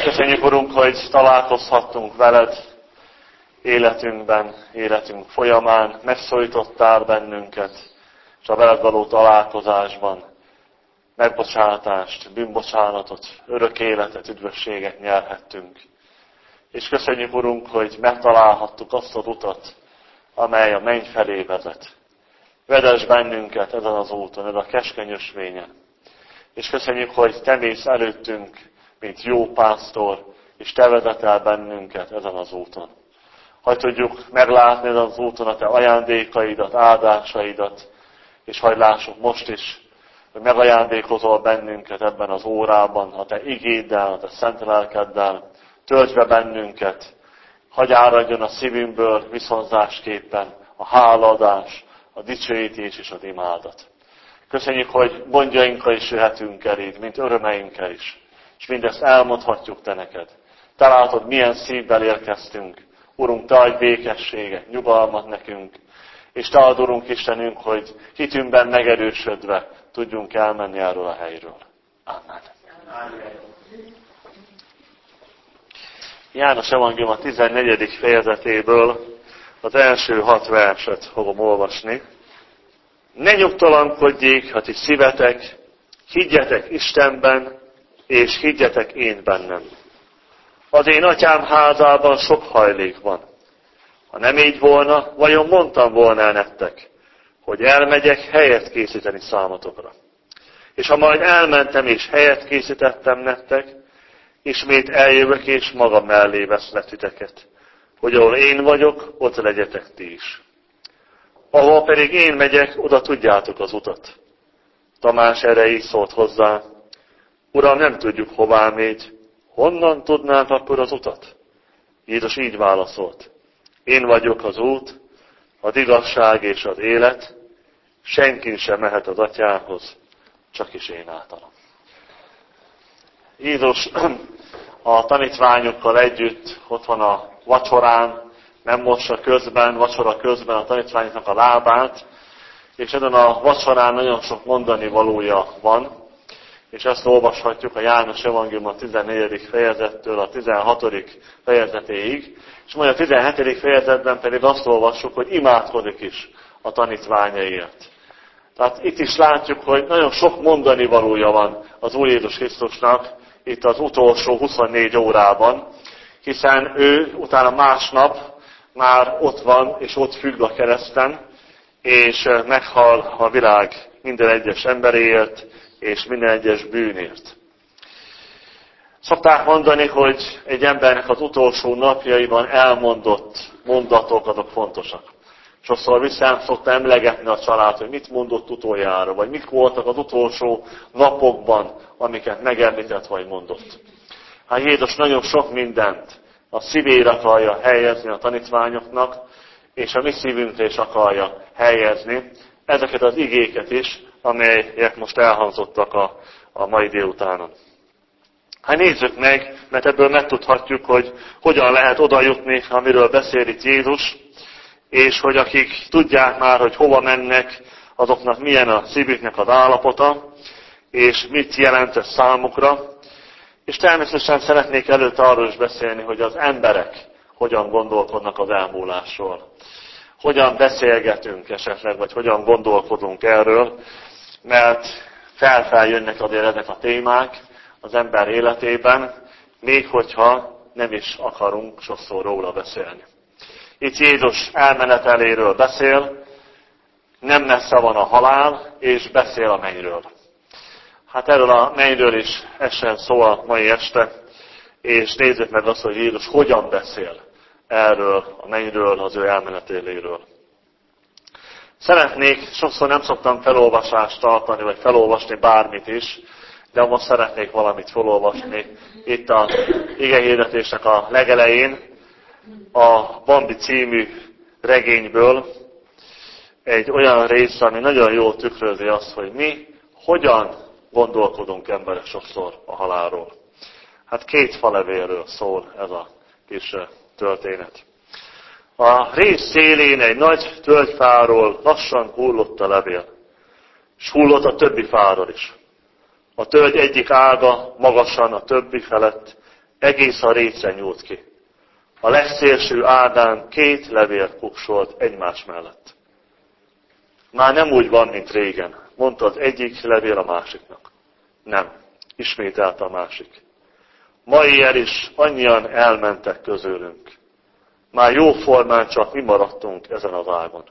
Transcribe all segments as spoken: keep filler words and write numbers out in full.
Köszönjük, Urunk, hogy találkozhattunk veled életünkben, életünk folyamán, megszólítottál bennünket, és a veled való találkozásban megbocsátást, bűnbocsánatot, örök életet, üdvösséget nyerhettünk. És köszönjük, Urunk, hogy megtalálhattuk azt az utat, amely a menny felé vezet. Vedess bennünket ezen az úton, ez a keskeny ösvényen. És köszönjük, hogy te mész előttünk, mint jó pásztor, és te vezetel bennünket ezen az úton. Hadd tudjuk meglátni ezen az úton a te ajándékaidat, áldásaidat, és hadd lássuk most is, hogy megajándékozol bennünket ebben az órában, a te igéddel, a te szent lelkeddel, töltsd be bennünket, hadd áradjon a szívünkből viszonzásképpen a hálaadás, a dicsőítés és az imádat. Köszönjük, hogy gondjainkra is jöhetünk eléd, mint örömeinkkel is, és mindezt elmondhatjuk te neked. Te látod, milyen szívvel érkeztünk. Urunk, te adj békességet, nyugalmat nekünk, és te ad, Urunk Istenünk, hogy hitünkben megerősödve tudjunk elmenni erről a helyről. Amen. Amen. János Evangélium a tizennegyedik fejezetéből az első hat verset fogom olvasni. Ne nyugtalankodjék a ti szívetek, higgyetek Istenben, és higgyetek én bennem. Az én atyám házában sok hajlék van. Ha nem így volna, vajon mondtam volna el nektek, hogy elmegyek helyet készíteni számotokra. És ha majd elmentem és helyet készítettem nektek, ismét eljövök és maga mellé veszlek titeket, hogy ahol én vagyok, ott legyetek ti is. Ahol pedig én megyek, oda tudjátok az utat. Tamás erre így szólt hozzá: Uram, nem tudjuk, hová megy, honnan tudnánk akkor az utat? Jézus így válaszolt: Én vagyok az út, az igazság és az élet, senki sem mehet az atyához, csak is én általam. Jézus a tanítványokkal együtt ott van a vacsorán, nem mossa közben, vacsora közben a tanítványoknak a lábát, és ezen a vacsorán nagyon sok mondani valója van, és ezt olvashatjuk a János Evangélium a tizennegyedik fejezettől a tizenhatodik fejezetéig, és majd a tizenhetedik fejezetben pedig azt olvassuk, hogy imádkozik is a tanítványaiért. Tehát itt is látjuk, hogy nagyon sok mondani valója van az Úr Jézus Krisztusnak itt az utolsó huszonnégy órában, hiszen ő utána másnap már ott van, és ott függ a kereszten, és meghal a világ minden egyes emberéért, és minden egyes bűnért. Szokták mondani, hogy egy embernek az utolsó napjaiban elmondott mondatok azok fontosak. Sokszor vissza szokta emlegetni a család, hogy mit mondott utoljára, vagy mik voltak az utolsó napokban, amiket megemlített vagy mondott. Hát Jézus nagyon sok mindent a szívére akarja helyezni a tanítványoknak, és a mi szívünkre is akarja helyezni ezeket az igéket is, amelyek most elhangzottak a, a mai délutánon. Hát nézzük meg, mert ebből megtudhatjuk, hogy hogyan lehet oda jutni, amiről beszél itt Jézus, és hogy akik tudják már, hogy hova mennek, azoknak milyen a szívüknek az állapota, és mit jelent ez számukra. És természetesen szeretnék előtte arról is beszélni, hogy az emberek hogyan gondolkodnak az elmúlásról. Hogyan beszélgetünk esetleg, vagy hogyan gondolkodunk erről, mert felfeljönnek azért ezek a témák az ember életében, még hogyha nem is akarunk sokszor róla beszélni. Itt Jézus elmeneteléről beszél, nem messze van a halál, és beszél a mennyről. Hát erről a mennyről is essen szó a mai este, és nézzük meg azt, hogy Jézus hogyan beszél erről a mennyről, az ő elmenetéléről. Szeretnék, sokszor nem szoktam felolvasást tartani, vagy felolvasni bármit is, de most szeretnék valamit felolvasni. Itt a igehirdetésnek a legelején, a Bambi című regényből egy olyan rész, ami nagyon jól tükrözi azt, hogy mi hogyan gondolkodunk emberek sokszor a halálról. Hát két falevélről szól ez a kis történet. A rész szélén egy nagy tölgyfáról lassan hullott a levél, és hullott a többi fáról is. A tölgy egyik ága magasan a többi felett egész a récre nyúlt ki. A legszélső ágán két levél kuksolt egymás mellett. Már nem úgy van, mint régen, mondta az egyik levél a másiknak. Nem, ismételte a másik. Ma éjjel is annyian elmentek közülünk. Már jóformán csak mi maradtunk ezen az ágon.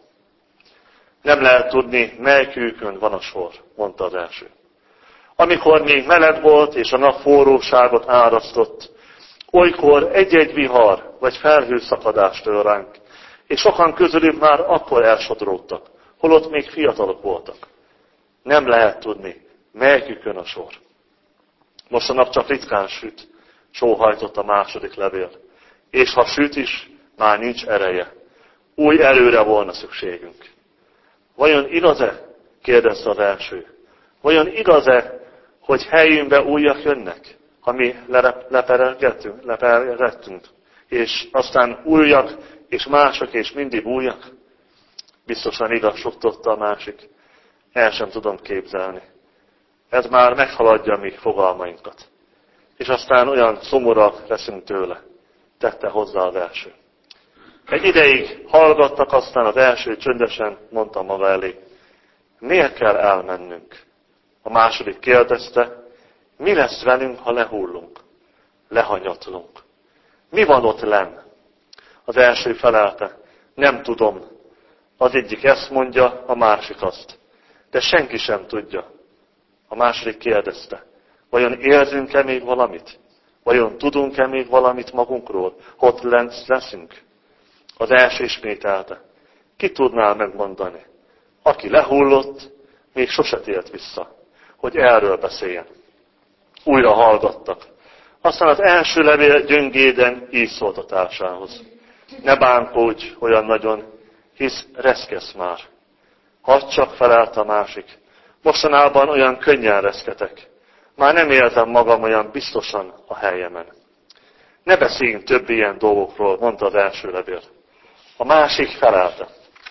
Nem lehet tudni, melyikükön van a sor, mondta az első. Amikor még meleg volt, és a nap forróságot árasztott, olykor egy-egy vihar vagy felhőszakadás tör ránk, és sokan közülük már akkor elsodródtak, holott még fiatalok voltak. Nem lehet tudni, melyikükön a sor. Most a nap csak ritkán süt, sóhajtott a második levél. És ha süt is, már nincs ereje. Új erőre volna szükségünk. Vajon igaz-e? Kérdezte az első. Vajon igaz-e, hogy helyünkbe újak jönnek, ha mi leperelgettünk, leperelgettünk, és aztán újak, és mások, és mindig újak? Biztosan igaz, suktotta a másik. El sem tudom képzelni. Ez már meghaladja mi fogalmainkat. És aztán olyan szomorak leszünk tőle, tette hozzá az első. Egy ideig hallgattak, aztán az első csöndesen mondta maga elé. Miért kell elmennünk? A második kérdezte, mi lesz velünk, ha lehullunk? Lehanyatlunk. Mi van ott lenn? Az első felelte, nem tudom. Az egyik ezt mondja, a másik azt. De senki sem tudja. A második kérdezte, vajon érzünk-e még valamit? Vajon tudunk-e még valamit magunkról? Ott leszünk? Az első ismételte. Ki tudná megmondani? Aki lehullott, még sose tért vissza, hogy erről beszéljen. Újra hallgattak. Aztán az első levél gyöngéden így szólt a társához. Ne bánkódj olyan nagyon, hisz reszkesz már. Hadd csak, felelt a másik. Mostanában olyan könnyen reszketek. Már nem érzem magam olyan biztosan a helyemen. Ne beszéljünk több ilyen dolgokról, mondta az első levél. A másik felelte.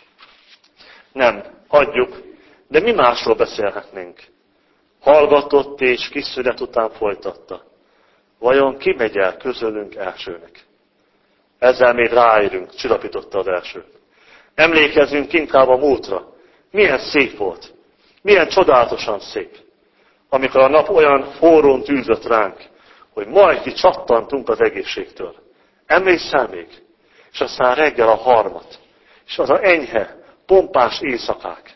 Nem, hagyjuk, de mi másról beszélhetnénk? Hallgatott és kis szünet után folytatta. Vajon ki megy el közülünk elsőnek? Ezzel még ráérünk, csillapította az első. Emlékezzünk inkább a múltra. Milyen szép volt. Milyen csodálatosan szép. Amikor a nap olyan forrón tűzött ránk, hogy majd ki csattantunk az egészségtől. Emlékszel még? És aztán reggel a harmat. És az a enyhe, pompás éjszakák.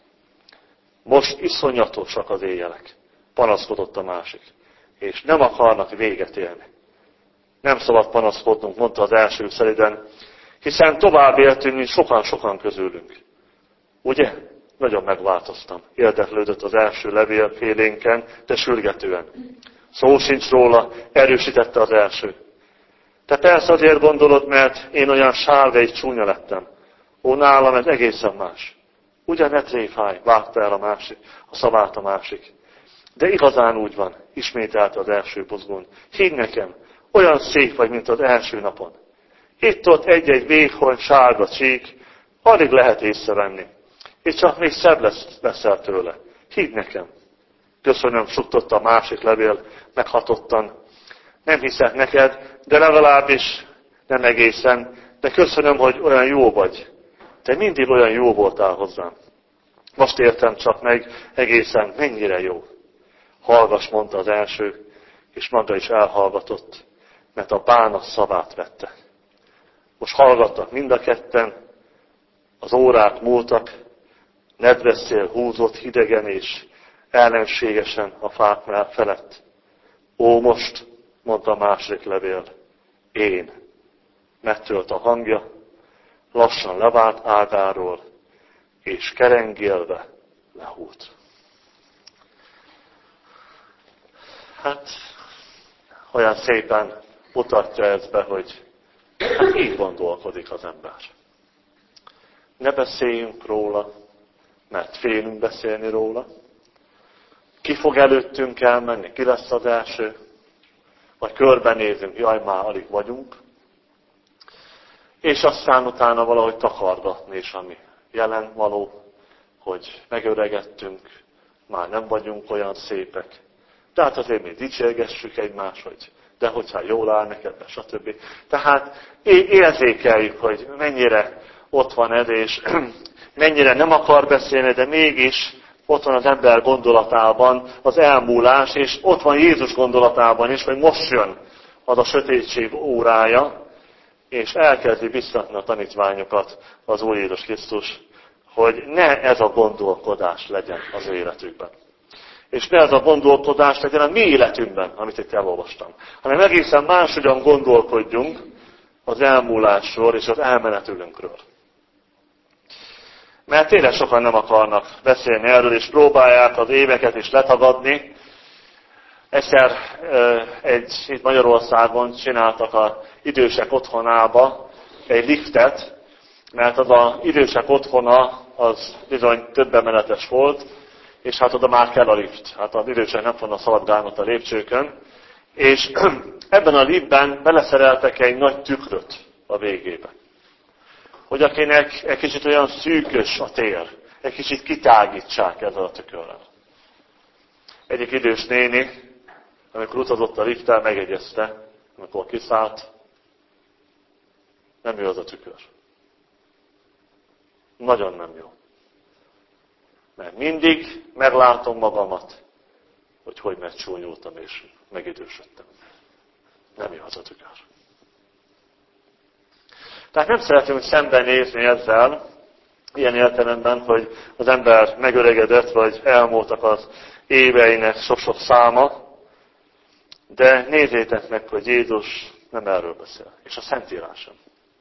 Most iszonyatosak az éjjelek. Panaszkodott a másik. És nem akarnak véget élni. Nem szabad panaszkodnunk, mondta az első szeliden, hiszen tovább éltünk, mint sokan-sokan közülünk. Ugye? Nagyon megváltoztam. Érdeklődött az első levél félénken, de sürgetően. Szó sincs róla, erősítette az első. Te persze azért gondolod, mert én olyan sárga és csúnya lettem. Ó, nálam ez egészen más. Ugye ne tréfálj, vágta el a másik, a szavát a másik. De igazán úgy van, ismételte az első buzgón. Hidd nekem, olyan szép vagy, mint az első napon. Itt-ott egy-egy vékony, sárga csík, alig lehet észrevenni. És csak még szebb lesz, leszel tőle. Hidd nekem. Köszönöm, suktotta a másik levél, meghatottan. Nem hiszek neked, de legalábbis nem egészen, de köszönöm, hogy olyan jó vagy. Te mindig olyan jó voltál hozzám. Most értem csak meg egészen, mennyire jó. Hallgass, mondta az első, és maga is elhallgatott, mert a bánat szavát vette. Most hallgattak mind a ketten, az órák múltak, nedves szél húzott hidegen és ellenségesen a fák felett. Ó, most, mondta a második levél, én. Megtölt a hangja, lassan levált ágáról, és kerengélve lehúlt. Hát, olyan szépen mutatja ez be, hogy hát így gondolkodik az ember. Ne beszéljünk róla, mert félünk beszélni róla. Ki fog előttünk elmenni, ki lesz az első? Vagy körbenézünk, jaj, már alig vagyunk. És aztán utána valahogy takargatni is, ami jelen való, hogy megöregettünk, már nem vagyunk olyan szépek. De hát azért még dicsérgessük egymást, hogy de hogyha jól áll neked, stb. Tehát érzékeljük, hogy mennyire ott van ez, és mennyire nem akar beszélni, de mégis ott van az ember gondolatában az elmúlás, és ott van Jézus gondolatában is, hogy most jön az a sötétség órája, és elkezdi biztatni a tanítványokat az Úr Jézus Krisztus, hogy ne ez a gondolkodás legyen az életükben. És ne ez a gondolkodás legyen a mi életünkben, amit itt elolvastam, hanem egészen máshogyan gondolkodjunk az elmúlásról és az elmenetülünkről. Mert tényleg sokan nem akarnak beszélni erről, és próbálják az éveket is letagadni. Egyszer egy, itt Magyarországon csináltak az idősek otthonába egy liftet, mert az az idősek otthona az bizony több emeletes volt, és hát oda már kell a lift. Hát az idősek nem fognak szaladgálni a lépcsőkön. És ebben a liftben beleszereltek egy nagy tükröt a végébe. Hogy akinek egy kicsit olyan szűkös a tér, egy kicsit kitágítsák ezzel a tükörrel. Egyik idős néni, amikor utazott a lifttel, megjegyezte, amikor kiszállt, nem jó az a tükör. Nagyon nem jó. Mert mindig meglátom magamat, hogy hogy megcsúnyultam és megidősödtem. Nem jó az a tükör. Tehát nem szeretünk szembenézni ezzel, ilyen értelemben, hogy az ember megöregedett, vagy elmúltak az éveinek sok-sok száma, de nézzétek meg, hogy Jézus nem erről beszél, és a Szentírás sem.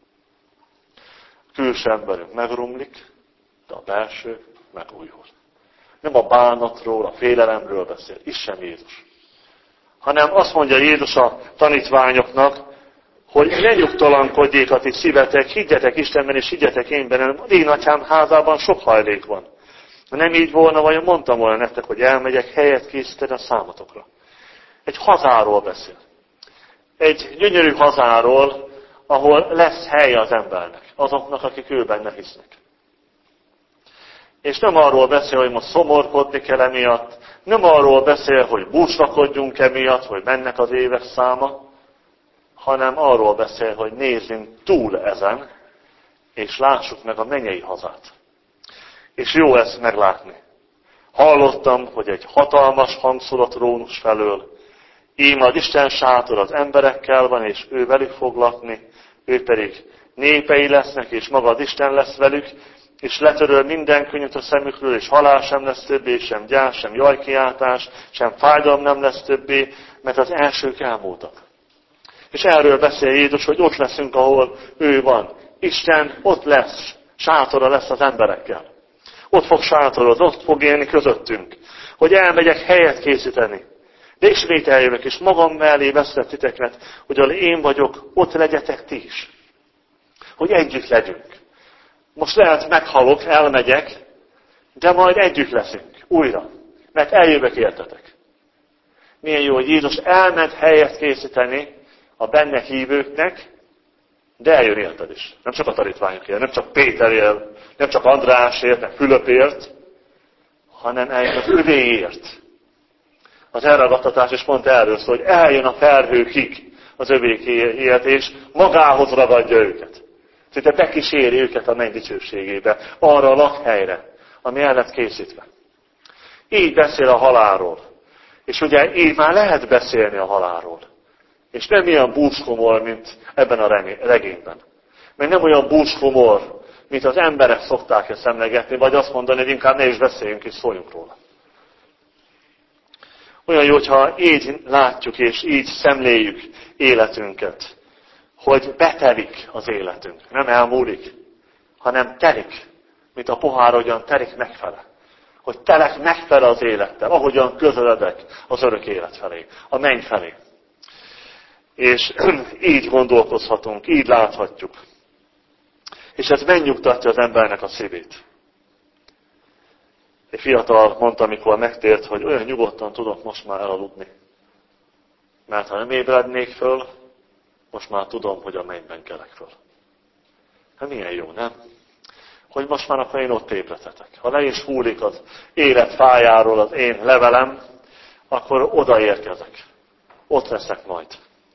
A külső emberünk megromlik, de a belső megújul. Nem a bánatról, a félelemről beszél, is sem Jézus. Hanem azt mondja Jézus a tanítványoknak, hogy ne nyugtalankodjék a ti szívetek, higgyetek Istenben és higgyetek én bennem. Az én atyám házában sok hajlék van. Ha nem így volna, vajon mondtam volna nektek, hogy elmegyek helyet készíteni a számotokra. Egy hazáról beszél. Egy gyönyörű hazáról, ahol lesz helye az embernek, azoknak, akik ő benne hisznek. És nem arról beszél, hogy most szomorkodni kell emiatt, nem arról beszél, hogy búslakodjunk emiatt, hogy mennek az évek száma, hanem arról beszél, hogy nézzünk túl ezen, és lássuk meg a mennyei hazát. És jó ezt meglátni. Hallottam, hogy egy hatalmas hangszól a trónus felől, ím az Isten sátor az emberekkel van, és ő velük fog lakni, ő pedig népei lesznek, és maga az Isten lesz velük, és letöröl minden könnyűt a szemükről, és halál sem lesz többé, sem gyász, sem jajkiáltás, sem fájdalom nem lesz többé, mert az elsők elmúltak. És erről beszél Jézus, hogy ott leszünk, ahol ő van. Isten ott lesz, sátora lesz az emberekkel. Ott fog sátorozni, ott fog élni közöttünk. Hogy elmegyek helyet készíteni. De ismét eljövök, és magam mellé veszlek titeket, hogy ahol én vagyok, ott legyetek ti is. Hogy együtt legyünk. Most lehet meghalok, elmegyek, de majd együtt leszünk, újra. Mert eljövök értetek. Milyen jó, hogy Jézus elment helyet készíteni a benne hívőknek, de eljön érted is. Nem csak a tanítványokért, nem csak Péterért, nem csak Andrásért, nem Fülöpért, hanem eljön az övéért. Az elragadtatás is pont erről szól, hogy eljön a felhőkig az övékért, és magához ragadja őket. Szinte bekíséri őket a menny dicsőségébe, arra a lakhelyre, ami el lett készítve. Így beszél a halálról. És ugye így már lehet beszélni a halálról. És nem ilyen búskomor, mint ebben a regényben. Mert nem olyan búskomor, mint az emberek szokták ezt emlegetni, vagy azt mondani, hogy inkább ne is beszéljünk, és szóljunk róla. Olyan jó, hogyha így látjuk, és így szemléljük életünket, hogy betelik az életünk. Nem elmúlik, hanem telik, mint a pohár, ahogyan telik megfele. Hogy telek megfele az élettel, ahogyan közeledek az örök élet felé, a menny felé. És így gondolkozhatunk, így láthatjuk. És ez megnyugtatja az embernek a szívét. Egy fiatal mondta, amikor megtért, hogy olyan nyugodtan tudok most már elaludni. Mert ha nem ébrednék föl, most már tudom, hogy a mennyben kelek föl. Hát milyen jó, nem? Hogy most már akkor én ott ébredhetek. Ha le is húlik az élet fájáról az én levelem, akkor odaérkezek. Ott leszek majd.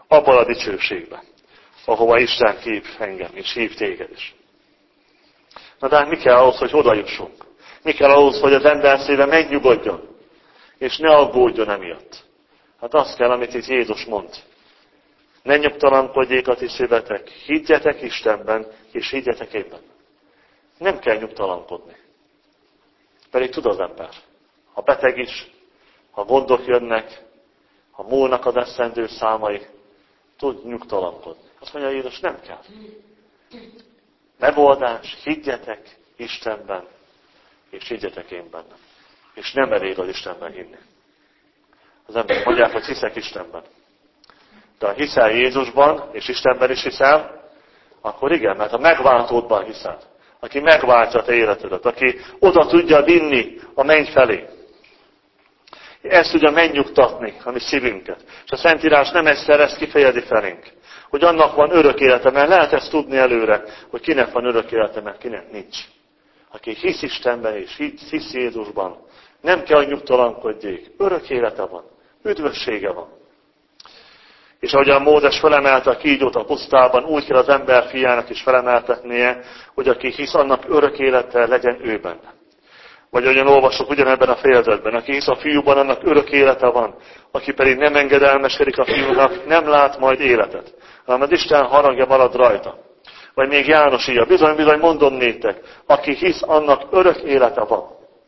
abban a dicsőségben, ahova Isten hív engem, és hív téged is. Na de hát mi kell ahhoz, hogy oda jussunk? Mi kell ahhoz, hogy az ember szíve megnyugodjon, és ne aggódjon emiatt? Hát az kell, amit itt Jézus mond. Ne nyugtalankodjék a ti szívetek, higgyetek Istenben, és higgyetek én benne. Nem kell nyugtalankodni. Pedig tud az ember. Ha beteg is, ha gondok jönnek, ha múlnak az eszendő számai, tud nyugtalankodni. Azt mondja Jézus, nem kell. Megoldás, higgyetek Istenben, és higgyetek én benne. És nem elég az Istenben hinni. Az emberek mondják, hogy hiszek Istenben. De ha hiszel Jézusban, és Istenben is hiszel, akkor igen, mert a megváltódban hiszel. Aki megváltja a te életedet, aki oda tudja vinni a menny felé. Ezt tudja megnyugtatni a mi szívünket. És a Szentírás nem egyszer ezt kifejezi felénk. Hogy annak van örök élete, mert lehet ezt tudni előre, hogy kinek van örök élete, mert kinek nincs. Aki hisz Istenben és hisz Jézusban, nem kell, hogy nyugtalankodjék. Örök élete van. Üdvössége van. És ahogyan Mózes felemelte a kígyót a pusztában, úgy kell az ember fiának is felemeltetnie, hogy aki hisz, annak örök élete legyen ő benne. Vagy ahogyan olvasok ugyanebben a fejezetben, aki hisz a fiúban, annak örök élete van. Aki pedig nem engedelmeskedik a fiúnak, nem lát majd életet, hanem az Isten haragja marad rajta. Vagy még János írja, bizony, bizony mondom néktek, aki hisz, annak örök élete van.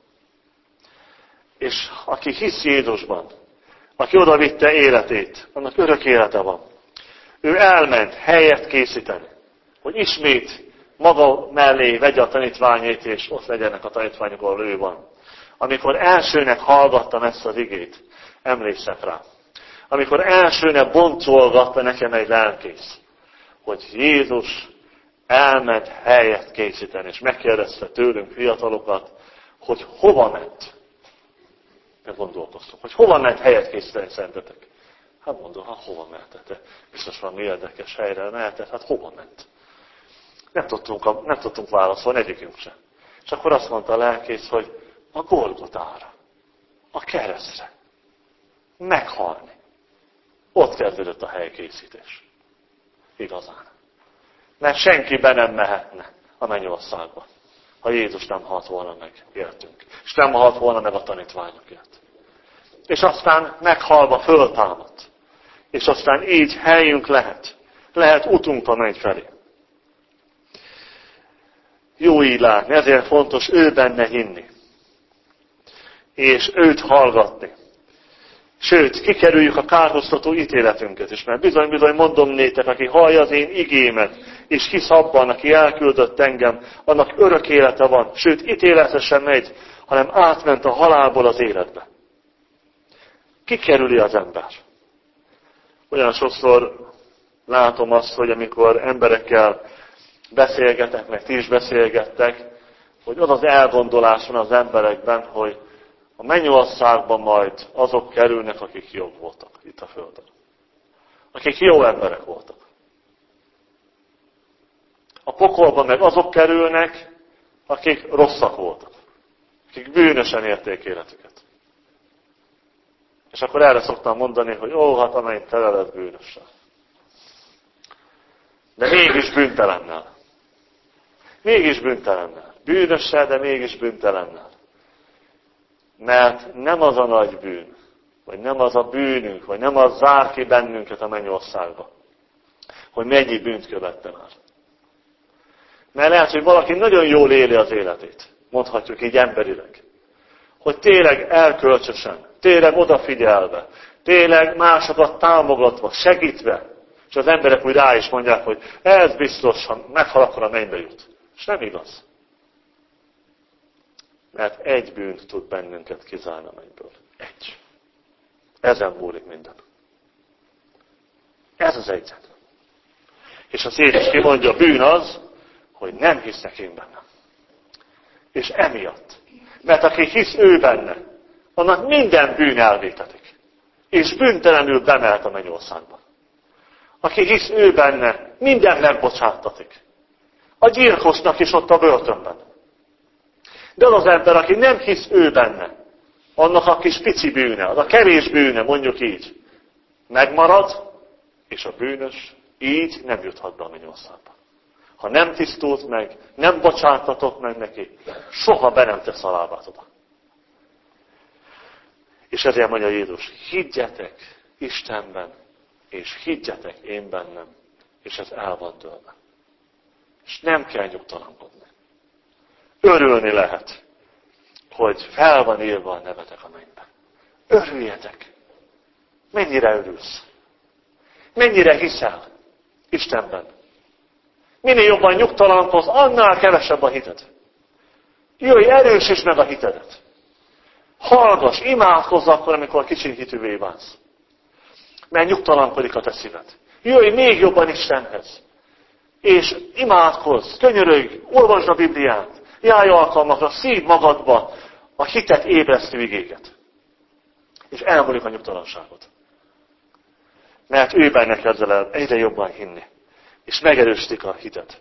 És aki hisz Jézusban, aki oda vitte életét, annak örök élete van. Ő elment helyet készíteni, hogy ismét maga mellé vegye a tanítványait, és ott legyenek a tanítványok, ahol ő van. Amikor elsőnek hallgattam ezt az igét, emlékszek rá. Amikor elsőnek boncolgatta nekem egy lelkész, hogy Jézus elment helyet készíteni, és megkérdezte tőlünk fiatalokat, hogy hova ment. Meg gondolkoztunk, hogy hova ment helyet készíteni szerintetek? Hát mondom, hát hova mehetett? Biztos valami érdekes helyre mehetett, hát hova ment? Nem tudtunk, nem tudtunk válaszolni, egyikünk sem. És akkor azt mondta a lelkész, hogy a Golgotára, a keresztre, meghalni. Ott kezdődött a helykészítés. Igazán. Mert senki be nem mehetne a mennyországba, ha Jézus nem halt volna meg értünk. És nem halt volna meg a tanítványokért. És aztán meghalva föltámadt. És aztán így helyünk lehet. Lehet utunk a menny felé. Jó így látni, ezért fontos ő benne hinni. És őt hallgatni. Sőt, kikerüljük a kárhoztató ítéletünket is, mert bizony-bizony mondom néktek, aki hallja az én igémet, és hisz abban, aki elküldött engem, annak örök élete van. Sőt, ítélete sem megy, hanem átment a halálból az életbe. Kikerüli az ember. Olyan sokszor látom azt, hogy amikor emberekkel beszélgetek, meg ti is beszélgettek, hogy az az elgondolás van az emberekben, hogy a mennyországban majd azok kerülnek, akik jók voltak itt a földön. Akik jó emberek voltak. A pokolban meg azok kerülnek, akik rosszak voltak. Akik bűnösen élték életüket. És akkor erre szoktam mondani, hogy ó, hát amely tele lett bűnösen. De mégis bűntelennel. Mégis bűntelennel. Bűnössel, de mégis bűntelennel. Mert nem az a nagy bűn, vagy nem az a bűnünk, vagy nem az zár ki bennünket a mennyországba, hogy mennyi bűnt követte már. Mert lehet, hogy valaki nagyon jól éli az életét, mondhatjuk így emberileg. Hogy tényleg elkölcsösen, tényleg odafigyelve, tényleg másokat támogatva, segítve, és az emberek úgy rá is mondják, hogy ez biztos, ha meghal, akkor a mennybe jut. És nem igaz. Mert egy bűnt tud bennünket kizárni a mennyből. Egy. Ezen múlik minden. Ez az egyet. És az Jézus kimondja, a bűn az, hogy nem hisznek én bennem. És emiatt. Mert aki hisz ő benne, annak minden bűn elvétetik. És bűntelenül bemehet a mennyországba. Aki hisz ő benne, minden megbocsáttatik. A gyilkosnak is ott a börtönben. De az az ember, aki nem hisz ő benne, annak a kis pici bűne, az a kevés bűne, mondjuk így, megmarad, és a bűnös így nem juthat be a mennyországba. Ha nem tisztult meg, nem bocsátatok meg neki, soha be nem tesz a lábát oda. És ezért mondja Jézus, higgyetek Istenben, és higgyetek én bennem, és ez el van dőlve. És nem kell nyugtalankodni. Örülni lehet, hogy fel van írva a nevetek a mennybe. Örüljetek! Mennyire örülsz? Mennyire hiszel Istenben? Minél jobban nyugtalankodsz, annál kevesebb a hited. Jöjj, erősítsd meg a hitedet. Hallgass, imádkozz akkor, amikor kicsi hitűvé válsz. Mert nyugtalankodik a te szíved. Jöjj még jobban Istenhez. És imádkozz, könyörögj, olvasd a Bibliát. Járj alkalmakra, szív magadba a hitet ébresztő igéket. És elmúlik a nyugtalanságot. Mert ő benne kezdel el egyre jobban hinni. És megerősítik a hitet.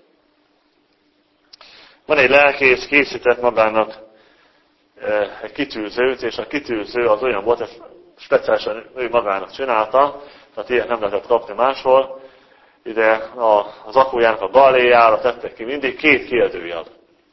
Van egy lelkész, készített magának egy kitűzőt, és a kitűző az olyan volt, ezt speciálisan ő magának csinálta, tehát ilyet nem lehetett kapni máshol. Ide az akójának a galéjára tettek ki mindig két kérdőjel.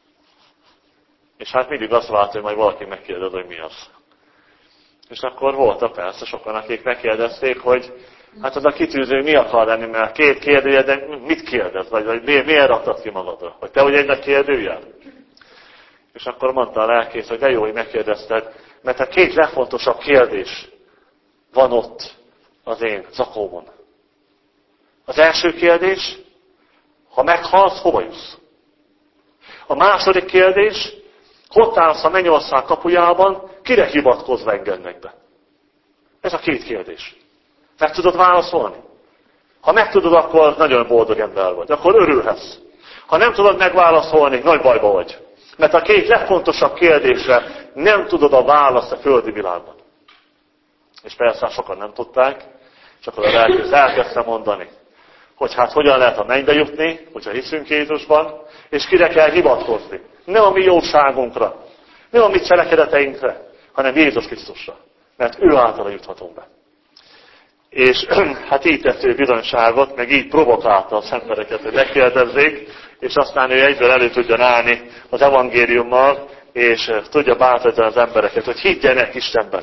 És hát mindig azt várta, hogy majd valaki megkérdez, hogy mi az. És akkor voltak persze sokan, akik megkérdezték, hogy hát az a kitűző mi akar lenni, mert két kérdőjel, de mit kérdez? Vagy, vagy miért, miért raktad ki magadra? Hogy te vagy egy nagy kérdőjel? És akkor mondta a lelkész, hogy de jó, hogy megkérdezted, mert a két legfontosabb kérdés van ott az én zakómon. Az első kérdés, ha meghalsz, hova jussz? A második kérdés, ott állsz a mennyország kapujában, kire hivatkozva engednek be? Ez a két kérdés. Meg tudod válaszolni? Ha meg tudod, akkor nagyon boldog ember vagy. Akkor örülhetsz. Ha nem tudod megválaszolni, nagy bajba vagy. Mert a két legfontosabb kérdésre nem tudod a választ a földi világban. És persze sokan nem tudták, és akkor a lelkész elkezdte mondani, hogy hát hogyan lehet a mennybe jutni, hogyha hiszünk Jézusban, és kire kell hivatkozni. Nem a mi jóságunkra, nem a mi cselekedeteinkre, hanem Jézus Krisztusra. Mert ő általa juthatunk be. És hát így tett ő bizonyságot, meg így provokálta az embereket, hogy megkérdezzék, és aztán ő egyből elő tudjon állni az evangéliummal, és tudja bátorítani az embereket, hogy higgyenek Istenben.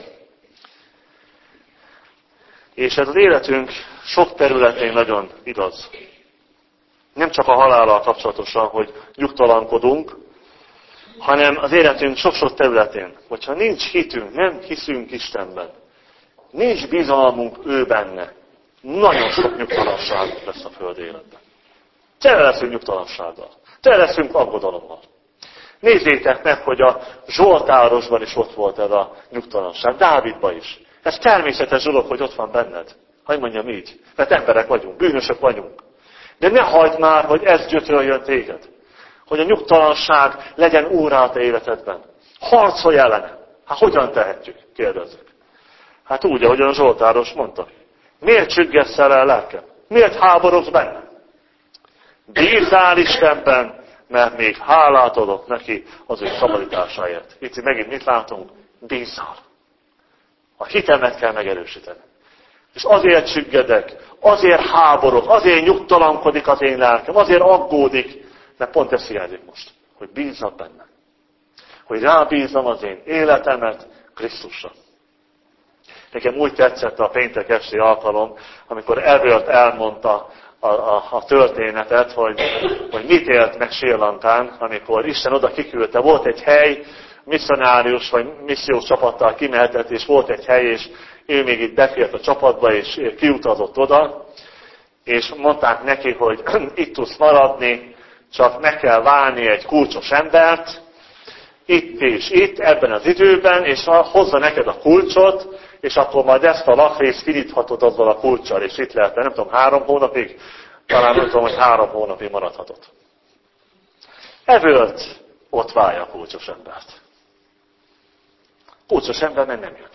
És ez az életünk sok területén nagyon igaz. Nem csak a halállal kapcsolatosan, hogy nyugtalankodunk, hanem az életünk sok-sok területén. Hogyha nincs hitünk, nem hiszünk Istenben, nincs bizalmunk ő benne, nagyon sok nyugtalanság lesz a föld életben. Tele leszünk nyugtalansággal. Tele leszünk aggodalommal. Nézzétek meg, hogy a Zsoltárosban is ott volt ez a nyugtalanság, Dávidban is. Ez természetes dolog, hogy ott van benned. Hogy mondjam így, mert emberek vagyunk, bűnösök vagyunk. De ne hagyd már, hogy ez gyötröljön téged. Hogy a nyugtalanság legyen úrrá a te életedben. Harcolj ellene. Hát hogyan tehetjük? Kérdezzük. Hát úgy, ahogyan a Zsoltáros mondta. Miért csüggesszel el lelkem? Miért háborogsz benne? Bízzál Istenben, mert még hálát adok neki az ő szabadításáért. Itt megint mit látunk? Bízzál. A hitemet kell megerősíteni. És azért csüggedek, azért háborog, azért nyugtalankodik az én lelkem, azért aggódik, mert pont ez hiányzik most, hogy bízzak benne. Hogy rábízzam az én életemet Krisztusra. Nekem úgy tetszett a péntek esti alkalom, amikor Everett elmondta a, a, a történetet, hogy, hogy mit élt meg Sri Lankán, amikor Isten oda kiküldte. Volt egy hely, misszionárius vagy missziós csapattal kimehetett, és volt egy hely, és ő még itt befért a csapatba, és kiutazott oda, és mondták neki, hogy itt tudsz maradni, csak meg kell válni egy kulcsos embert, itt és itt, ebben az időben, és hozza neked a kulcsot, és akkor majd ezt a lakrészt kinyithatod azzal a kulccsal, és itt lehet, nem tudom, három hónapig, talán nem tudom, hogy három hónapig maradhatott. Everett ott várja a kulcsos embert. Kulcsos ember meg nem jön.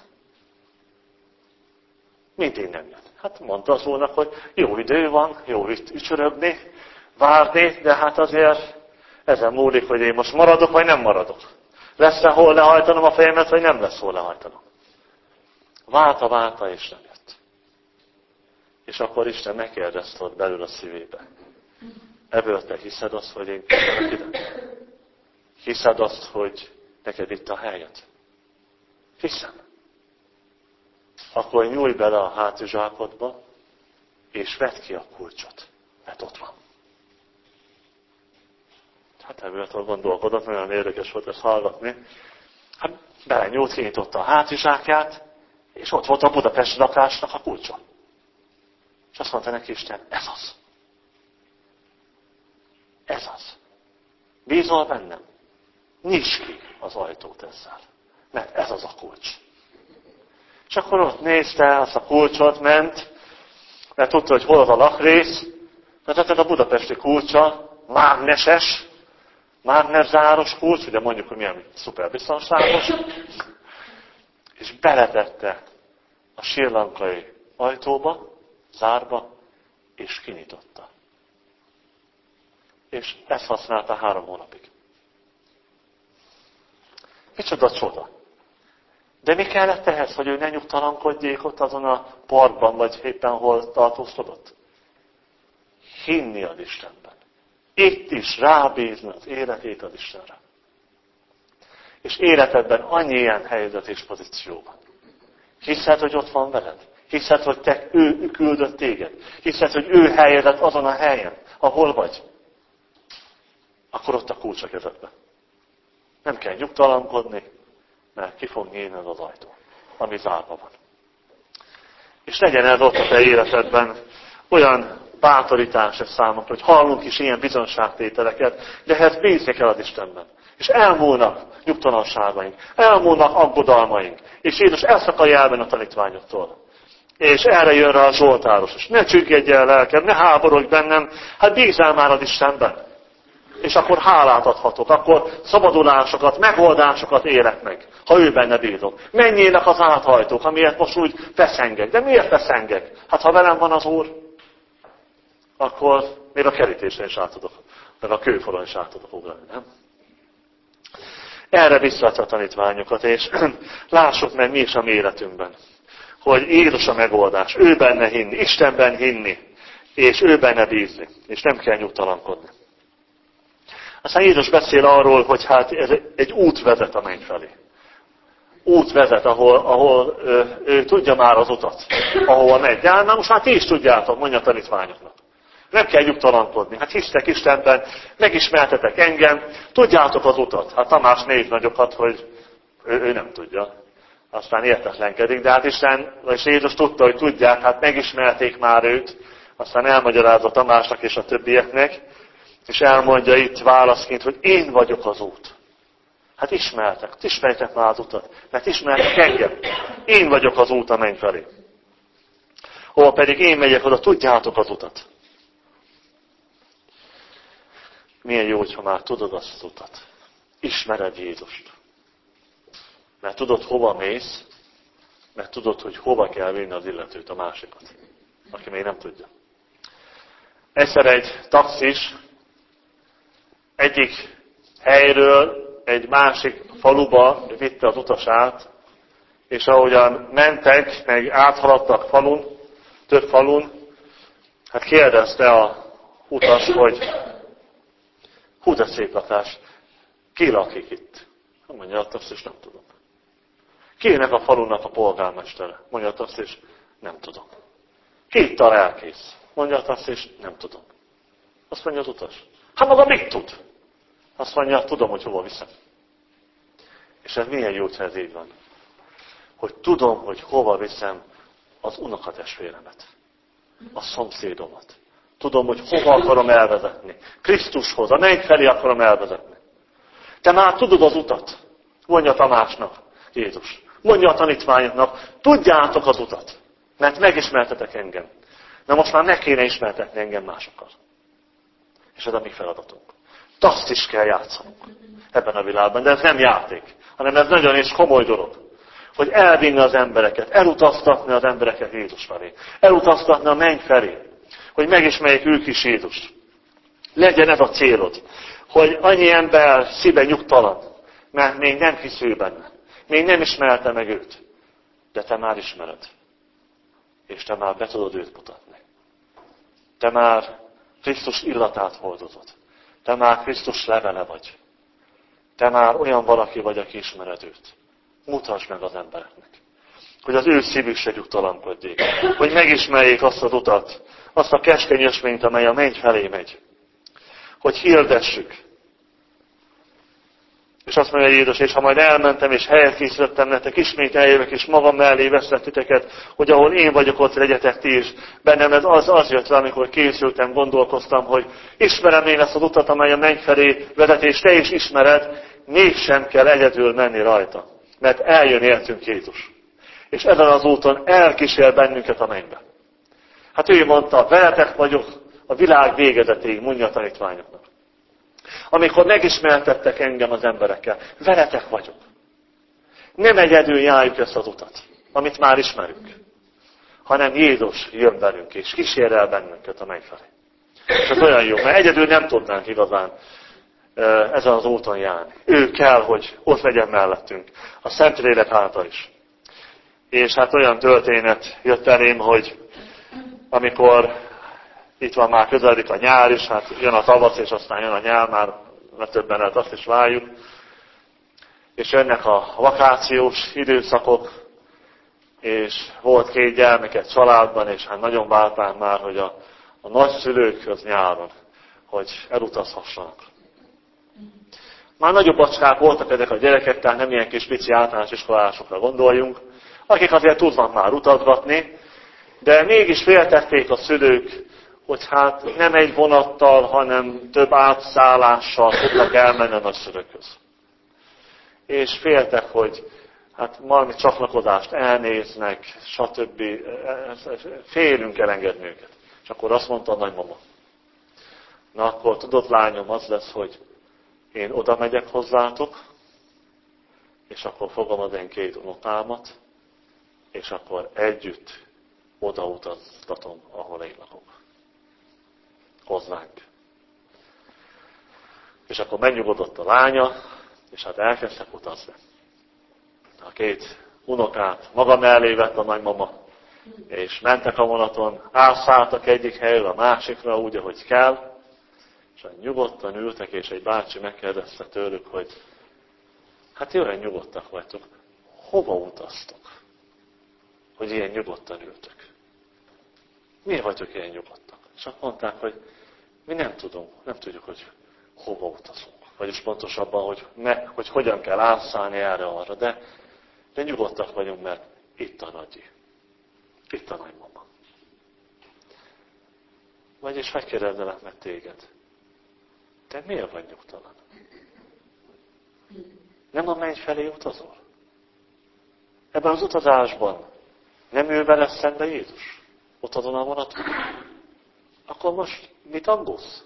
Mindig nem jön. Hát mondta az úrnak, hogy jó idő van, jó ücsörögni, várni, de hát azért ezen múlik, hogy én most maradok, vagy nem maradok. Lesz-e hol lehajtanom a fejemet, vagy nem lesz hol lehajtanom. Várta, várta, és nem jött. És akkor Isten megkérdezte ott belül a szívébe. Ebből te hiszed azt, hogy én küldtelek ide? Hiszed azt, hogy neked itt a helyed? Hiszem. Akkor nyújj bele a hátizsákodba, és vedd ki a kulcsot, mert ott van. Hát ebből gondolkodott, nagyon érdekes volt ezt hallgatni. Hát belenyúlt, kinyitotta a hátizsákját, és ott volt a Budapesti lakásnak a kulcsa. És azt mondta neki Isten, ez az. Ez az. Bízol bennem? Nyisd ki az ajtót ezzel. Mert ez az a kulcs. És akkor ott nézte, azt a kulcsot ment, mert tudta, hogy hol az a lakrész, mert ez a budapesti kulcsa, mágneses, mágneszáros kulcs, ugye mondjuk, hogy milyen szuperbiztonságos, és beletette a srílankai ajtóba, zárba, és kinyitotta. És ezt használta három hónapig. Micsoda csoda! De mi kellett ehhez, hogy ő ne nyugtalankodjék ott azon a parkban, vagy éppen hol tartózkodott? Hinni az Istenben. Itt is rábízni az életét az Istenre. És életedben annyi ilyen helyzet és pozíció van. Hiszed, hogy ott van veled? Hiszed, hogy te, ő küldött téged? Hiszed, hogy ő helyezett azon a helyen, ahol vagy? Akkor ott a kulcs a kezedben. Nem kell nyugtalankodni, mert ki fog nyílni az az ajtó, ami zárva van. És legyen ez ott a te életedben olyan bátorítás ez számokra, hogy hallunk is ilyen bizonságtételeket, de ehhez bízni kell az Istenben. És elmúlnak nyugtalanságaink, elmúlnak aggodalmaink, és Jézus elszakadja elben a tanítványoktól. És erre jön rá a Zsoltáros, és ne csüggedj el lelkem, ne háborodj bennem, hát bízzál már az Istenben. És akkor hálát adhatok, akkor szabadulásokat, megoldásokat élek meg, ha ő benne bízok. Menjének az áthajtók, amiért most úgy feszengek. De miért feszengek? Hát ha velem van az Úr, akkor még a kerítésen is át tudok, meg a kőfalon is át tudok ugrani, nem? Erre visszaadta a tanítványokat, és lássuk meg mi is a mi életünkben, hogy Jézus a megoldás, ő benne hinni, Istenben hinni, és ő benne bízni, és nem kell nyugtalankodni. Aztán Jézus beszél arról, hogy hát ez egy út vezet a menny felé. Út vezet, ahol, ahol ő, ő tudja már az utat, ahova megy. De hát most már ti is tudjátok, mondja a tanítványoknak. Nem kell nyugtalankodni. Hát hisztek Istenben, megismertetek engem, tudjátok az utat. Hát Tamás négy nagyokat, hogy ő, ő nem tudja. Aztán értetlenkedik, de hát Isten, és Jézus tudta, hogy tudják, hát megismerték már őt. Aztán elmagyarázza Tamásnak és a többieknek, és elmondja itt válaszként, hogy én vagyok az út. Hát ismertek, ismertek már az utat, mert ismertek engem. Én vagyok az út a menny felé. Hol pedig én megyek oda, tudjátok az utat. Milyen jó, hogyha már tudod azt az utat. Ismered Jézust. Mert tudod, hova mész, mert tudod, hogy hova kell vinni az illetőt, a másikat, aki még nem tudja. Egyszer egy taxis egyik helyről egy másik faluba vitte az utasát, és ahogyan mentek, meg áthaladtak falun, több falun, hát kérdezte a utas, hogy hú, de szép lakás, ki lakik itt? Mondja a taxis, nem tudom. Kinek a falunak a polgármestere? Mondja a taxis, nem tudom. Ki itt a lelkész? Mondja a taxis, nem tudom. Azt mondja az utas, hát maga mit tud? Azt mondja, tudom, hogy hova viszem. És ez milyen jó, ha ez így van. Hogy tudom, hogy hova viszem az unokatestvéremet, a szomszédomat. Tudom, hogy hova akarom elvezetni. Krisztushoz, a menny felé akarom elvezetni. Te már tudod az utat, mondja Tamásnak Jézus. Mondja a tanítványoknak, tudjátok az utat, mert megismertetek engem. Na most már meg kéne ismertetni engem másokkal. És ez a mi feladatunk. Azt is kell játszanunk ebben a világban, de ez nem játék, hanem ez nagyon és komoly dolog. Hogy elvinni az embereket, elutaztatni az embereket Jézus felé. Elutaztatni a menny felé. Hogy megismerjék ők is Jézust. Legyen ez a célod. Hogy annyi ember szíve nyugtalan, mert még nem hisz ő benne. Még nem ismerte meg őt. De te már ismered. és te már be tudod őt mutatni. Te már Krisztus illatát hordozod. Te már Krisztus levele vagy. Te már olyan valaki vagy, aki ismered őt. Mutasd meg az embereknek. Hogy az ő szívük se nyugtalankodjék. Hogy megismerjék azt az utat, azt a keskeny ösvényt, amely a menny felé megy. Hogy hirdessük. És azt mondja Jézus, és ha majd elmentem, és helyet készítettem nektek, ismét eljövök, és magam mellé veszlek titeket, hogy ahol én vagyok, ott legyetek ti is. Bennem ez az, az jött le, amikor készültem, gondolkoztam, hogy ismerem én ezt az utat, amely a menny felé vezet, és te is ismered, mégsem kell egyedül menni rajta. Mert eljön értünk Jézus. És ezen az úton elkísér bennünket a mennybe. Hát ő mondta, veletek vagyok a világ végezetéig, mondja a tanítványoknak. Amikor megismertettek engem az emberekkel, veletek vagyok. Nem egyedül járjuk ezt az utat, amit már ismerünk, hanem Jézus jön velünk, és kísér el bennünket a menny felé. És ez olyan jó, mert egyedül nem tudnánk igazán ezen az úton járni. Ő kell, hogy ott legyen mellettünk, a Szentlélek által is. És hát olyan történet jött elém, hogy amikor itt van már közeledik a nyár is, hát jön a tavasz, és aztán jön a nyár, már legtöbben lehet azt is várjuk. És jönnek a vakációs időszakok, és volt két gyermeket családban, és hát nagyon várták már, hogy a, a nagyszülőkhöz nyáron, hogy elutazhassanak. Már nagyobb bacskák voltak ezek a gyerekek, tehát nem ilyen kis pici általános iskolásokra gondoljunk, akik azért tudnak már utazgatni, de mégis féltették a szülők, hogy hát nem egy vonattal, hanem több átszállással tudnak elmenni a nagyszülőkhöz. És féltek, hogy hát valami csatlakozást elnéznek, stb. Félünk elengedni őket. És akkor azt mondta a nagymama, na akkor tudod lányom, az lesz, hogy én oda megyek hozzátok, és akkor fogom az én két unokámat, és akkor együtt odautaztatom, ahol én lakok. Hozzánk. És akkor megnyugodott a lánya, és hát elkezdtek utazni. A két unokát maga mellé vett a nagymama, és mentek a vonaton, átszálltak egyik helyről a másikra úgy, ahogy kell, és hát nyugodtan ültek, és egy bácsi megkérdezte tőlük, hogy hát olyan nyugodtak vagytok, hova utaztok, hogy ilyen nyugodtan ültök? Miért vagytok ilyen nyugodtak? És azt mondták, hogy mi nem tudunk, nem tudjuk, hogy hova utazunk. Vagyis pontosabban, hogy, ne, hogy hogyan kell átszállni erre-arra, de, de nyugodtak vagyunk, mert itt a nagyi. Itt a nagymama. Vagyis megkérdezelek meg téged. Te miért vagy nyugtalan? Nem a menny felé utazol? Ebben az utazásban nem ő vele szembe Jézus? Ott azon a vonaton? Akkor most mit aggódsz?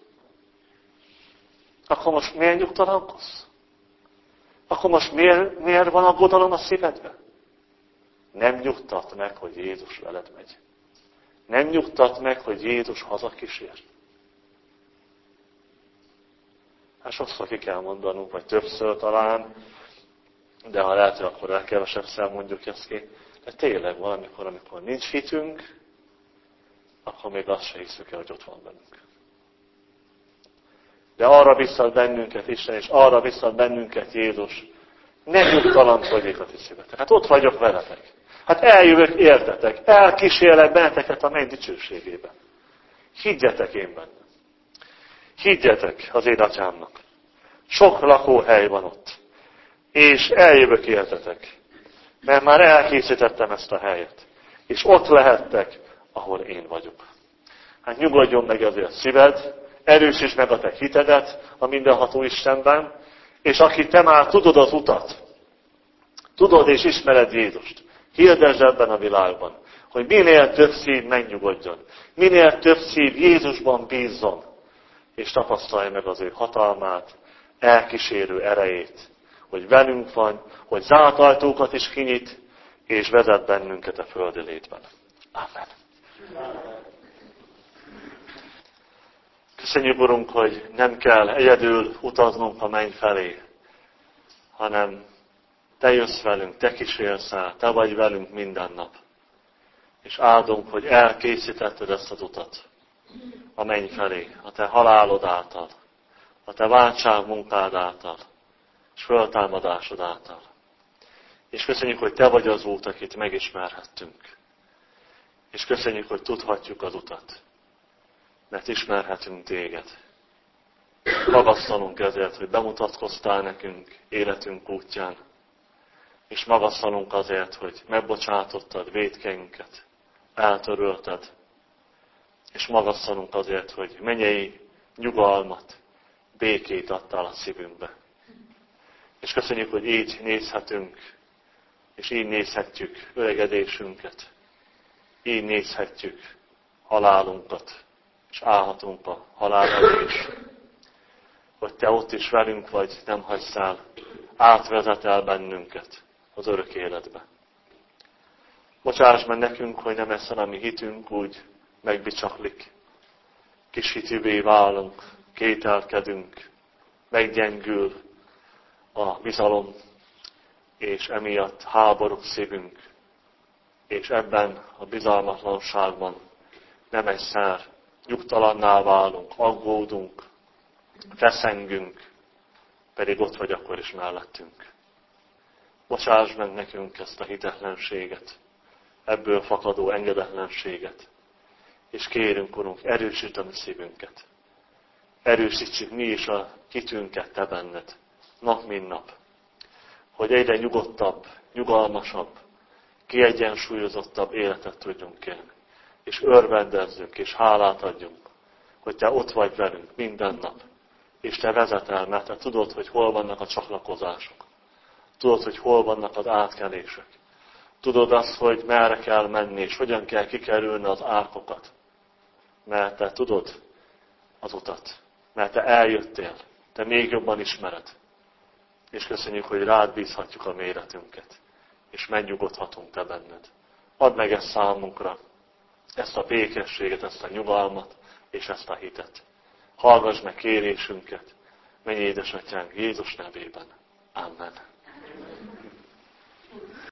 Akkor most miért nyugtalankodsz? Akkor most miért, miért van aggodalom a szívedben? Nem nyugtat meg, hogy Jézus veled megy. Nem nyugtat meg, hogy Jézus hazakísér. Hát sokszor ki kell mondanunk, vagy többször talán, de ha lehet, hogy akkor elkevesebbszer mondjuk ezt ki. De tényleg valamikor, amikor nincs hitünk, akkor még azt se hiszük el, hogy ott van bennünk. De arra visszat bennünket Isten, és arra visszat bennünket Jézus. Ne nyugtalankodjék a ti szívetek. Hát ott vagyok veletek. Hát eljövök értetek. Elkísérlek benneteket a menny dicsőségében. Higgyetek én bennem. Higgyetek az én atyámnak. Sok lakóhely van ott. És eljövök értetek. Mert már elkészítettem ezt a helyet. És ott lehettek, ahol én vagyok. Hát nyugodjon meg azért szíved, erősítsd meg a te hitedet a mindenható Istenben, és aki te már tudod az utat, tudod és ismered Jézust, hirdesd ebben a világban, hogy minél több szív megnyugodjon, minél több szív Jézusban bízzon, és tapasztalja meg az ő hatalmát, elkísérő erejét, hogy velünk van, hogy zárt ajtókat is kinyit, és vezet bennünket a földi létben. Amen. Köszönjük, Urunk, hogy nem kell egyedül utaznunk a menny felé, hanem Te jössz velünk, Te kísérsz el, Te vagy velünk minden nap. És áldunk, hogy elkészítetted ezt az utat a menny felé, a te halálod által, a te váltság munkád által, és föltámadásod által. És köszönjük, hogy te vagy az út, akit megismerhettünk. És köszönjük, hogy tudhatjuk az utat, mert ismerhetünk téged. Magasztalunk ezért, hogy bemutatkoztál nekünk életünk útján, és magasztalunk azért, hogy megbocsátottad vétkeinket, eltörölted, és magasztalunk azért, hogy mennyei nyugalmat, békét adtál a szívünkbe. És köszönjük, hogy így nézhetünk, és így nézhetjük öregedésünket, így nézhetjük halálunkat, és állhatunk a halálra is. Hogy te ott is velünk vagy, nem hagysz el, átvezetel bennünket az örök életbe. Bocsáss meg nekünk, hogy nem eszel a mi hitünk úgy megbicsaklik. Kis hitűvé válunk, kételkedünk, meggyengül a bizalom, és emiatt háborog szívünk, és ebben a bizalmatlanságban nem egyszer nyugtalanná válunk, aggódunk, feszengünk, pedig ott vagy akkor is mellettünk. Bocsáss meg nekünk ezt a hitetlenséget, ebből fakadó engedetlenséget, és kérünk, Urunk, erősítsd a mi szívünket. Erősítsük mi is a hitünket te benned, nap mint nap, hogy egyre nyugodtabb, nyugalmasabb, kiegyensúlyozottabb életet tudjunk élni, és örvendezzünk, és hálát adjunk, hogy te ott vagy velünk minden nap, és te vezetel, mert te tudod, hogy hol vannak a csatlakozások. Tudod, hogy hol vannak az átkelések. Tudod azt, hogy merre kell menni, és hogyan kell kikerülni az árkokat. Mert te tudod az utat. Mert te eljöttél. Te még jobban ismered. És köszönjük, hogy rád bízhatjuk a méretünket. És megnyugodhatunk te benned. Add meg ezt számunkra, ezt a békességet, ezt a nyugalmat, és ezt a hitet. Hallgass meg kérésünket, menj édesatyánk Jézus nevében. Amen.